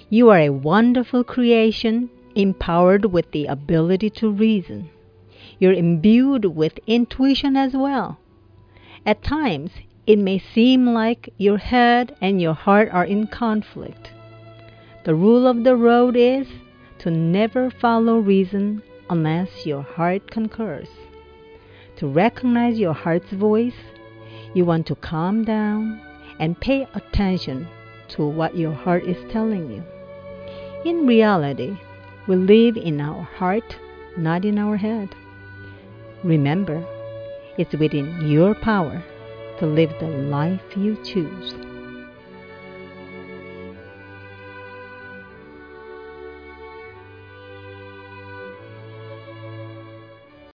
You are a wonderful creation, empowered with the ability to reason. You're imbued with intuition as well. At times, it may seem like your head and your heart are in conflict. The rule of the road is to never follow reason unless your heart concurs. To recognize your heart's voice, you want to calm down and pay attention to what your heart is telling you. In reality, we live in our heart, not in our head. Remember, it's within your power to live the life you choose.